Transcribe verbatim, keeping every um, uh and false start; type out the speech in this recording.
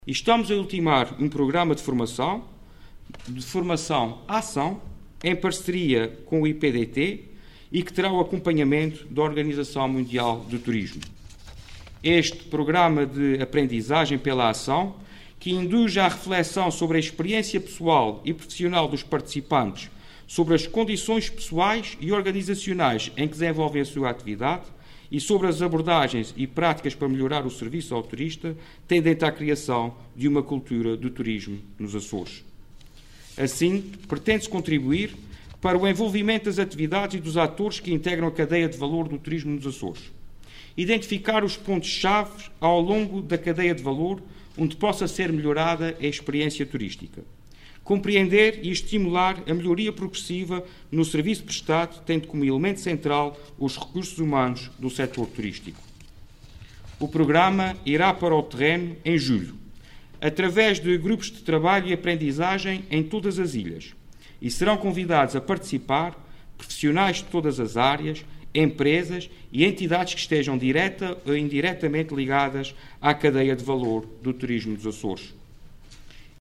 E estamos a ultimar um programa de formação, de formação à ação, em parceria com o I P D T e que terá o acompanhamento da Organização Mundial do Turismo. Este programa de aprendizagem pela ação, que induz à reflexão sobre a experiência pessoal e profissional dos participantes, sobre as condições pessoais e organizacionais em que desenvolvem a sua atividade e sobre as abordagens e práticas para melhorar o serviço ao turista, tendente à criação de uma cultura do turismo nos Açores. Assim, pretende-se contribuir para o envolvimento das atividades e dos atores que integram a cadeia de valor do turismo nos Açores. Identificar os pontos-chave ao longo da cadeia de valor onde possa ser melhorada a experiência turística. Compreender e estimular a melhoria progressiva no serviço prestado, tendo como elemento central os recursos humanos do setor turístico. O programa irá para o terreno em julho, através de grupos de trabalho e aprendizagem em todas as ilhas, e serão convidados a participar profissionais de todas as áreas, empresas e entidades que estejam direta ou indiretamente ligadas à cadeia de valor do turismo dos Açores.